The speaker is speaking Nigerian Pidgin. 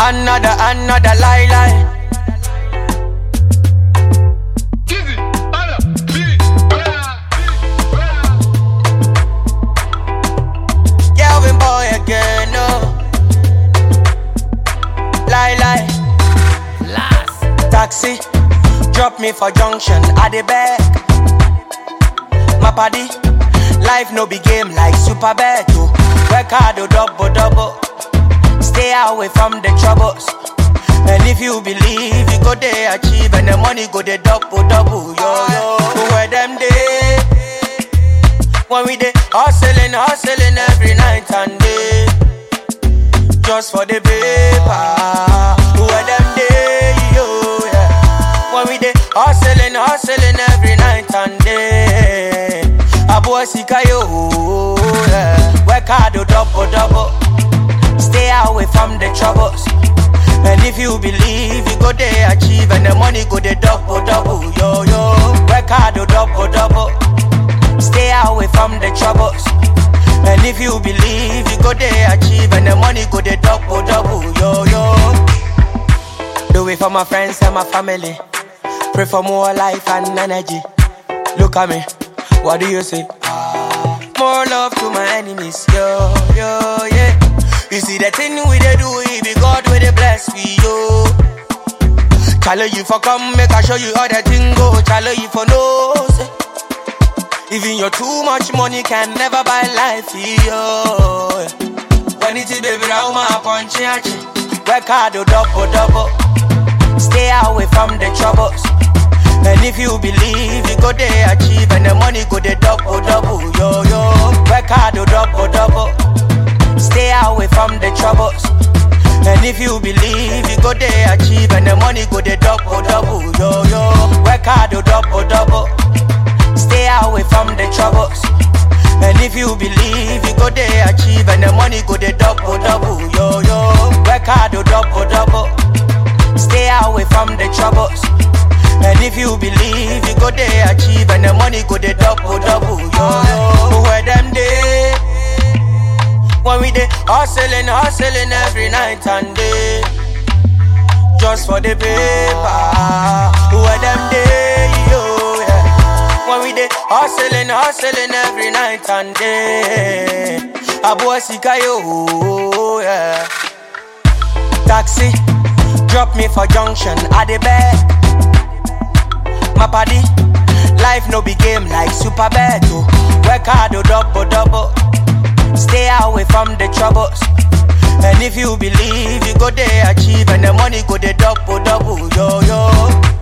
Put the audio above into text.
Another lie. Kelvin boy again, no. Lie. Last. Taxi, drop me for junction, at the back. My paddy, life no be game like Super Beto. Work hard, double. Stay away from the troubles. And if you believe, you go there achieve, and the money go there double. Yo. Where them day? When we dey hustling every night and day, just for the paper. Where them day, yo, yeah. When we dey hustling every night and day, Abu Sika yo, yeah. Work hard, double. Stay away from the troubles. And if you believe, you go there achieve, and the money go there double. Yo. Work hard, double. Stay away from the troubles. And if you believe, you go there achieve, and the money go there double. Yo. Do it for my friends and my family. Pray for more life and energy. Look at me, what do you say? More love to my enemies, yo, yeah. You see the thing we dey do, it be God with the bless we, yo. Chalo you for come, make I show you how the thing go. Chalo you for no, say. Even your too much money can never buy life, yo. When it is baby, now my punch, work hard, double. Stay away from the troubles. And if you believe, you go there achieve, and the money go there double. Yo. Work hard, double. Stay away from the troubles. And if you believe, you go there achieve, and the money go there double. Yo. Work hard, double. Stay away from the troubles. And if you believe, you go there achieve, and the money go there double. Yo. Work hard, double. Stay away from the troubles. And if you believe, you go there achieve, and the money go there double. Yo. Where them day? When we dey hustling every night and day, just for the paper. Where them day, yo, yeah. When we dey hustling every night and day, Abu Sika yo, yeah. Taxi, drop me for junction, at the back. My paddy, life no be game like Super Beto. Work hard, double. Stay away from the troubles. And if you believe, you go there achieve, and the money go there double. Yo.